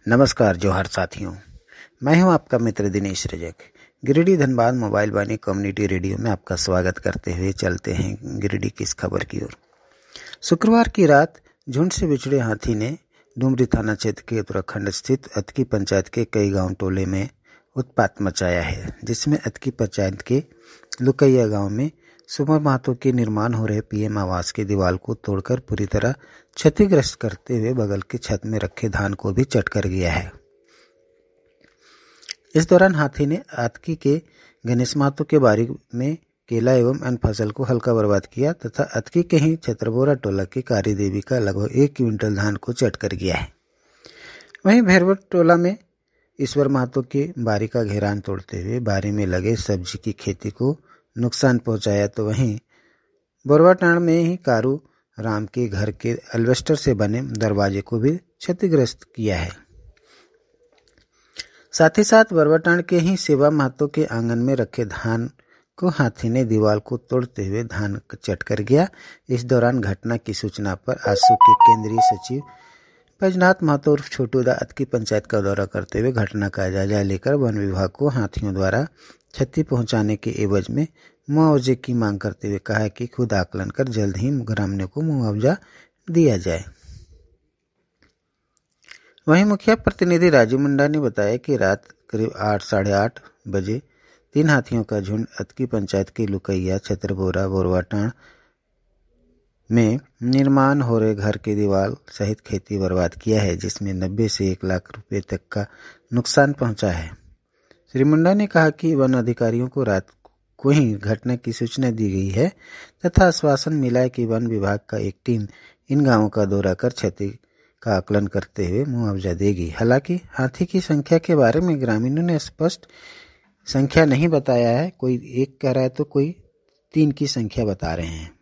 नमस्कार जोहार साथियों, मैं हूं आपका मित्र Dinesh Rajak. Giridih Dhanbad mobile Vaani community radio में आपका स्वागत करते हुए चलते हैं गिरिडीह की इस खबर की ओर। शुक्रवार की रात झुंड से बिछड़े हाथी ने डुमरी थाना क्षेत्र के उत्तराखंड स्थित अतकी पंचायत के कई गांव टोले में उत्पात मचाया है, जिसमें अतकी पंचायत के लुकैया गांव में सुबह महतो के निर्माण हो रहे पीएम आवास की दीवार को तोड़कर पूरी तरह क्षतिग्रस्त करते हुए बगल की छत में रखे धान को भी चट कर गया है। इस दौरान हाथी ने अतकी के गणेश महतो के बारी में केला एवं अन्य फसल को हल्का बर्बाद किया तथा अतकी के ही छत्रबोरा टोला की कारी देवी का लगभग 1 क्विंटल धान को चट कर गया है। वहीं भैरवट टोला में ईश्वर महतो की बारी का घेरान तोड़ते हुए बारी में लगे सब्जी की खेती को नुकसान पहुंचाया, तो वहीं बोरवाटाण में ही कारू राम के घर के एल्वेस्टर से बने दरवाजे को भी क्षतिग्रस्त किया है। साथ ही साथ बोरवाटाण के ही सेवा महतो के आंगन में रखे धान को हाथी ने दीवार को तोड़ते हुए धान चट कर गया। इस दौरान घटना की सूचना पर आसू के केंद्रीय सचिव बैजनाथ महतो उर्फ छोटू दा अतकी पंचायत का दौरा करते हुए घटना का जायजा लेकर वन विभाग को हाथियों द्वारा क्षति पहुंचाने के एवज में मुआवजे की मांग करते हुए कहा कि खुद आकलन कर जल्द ही ग्रामीणों को मुआवजा दिया जाए। वहीं मुखिया प्रतिनिधि राजू मुंडा ने बताया कि रात करीब 8-8:30 बजे 3 हाथियों का झुंड अतकी पंचायत के लुकैया छत्रबोरा बोरवाटाण में निर्माण हो रहे घर की दीवार सहित खेती बर्बाद किया है, जिसमें 90 से 1 लाख रुपए तक का नुकसान पहुंचा है। श्री मुंडा ने कहा कि वन अधिकारियों को रात को ही घटना की सूचना दी गई है तथा आश्वासन मिला है कि वन विभाग का एक टीम इन गांवों का दौरा कर क्षति का आकलन करते हुए मुआवजा देगी। हालांकि हाथी की संख्या के बारे में ग्रामीणों ने स्पष्ट संख्या नहीं बताया है, कोई 1 कह रहा है तो कोई 3 की संख्या बता रहे हैं।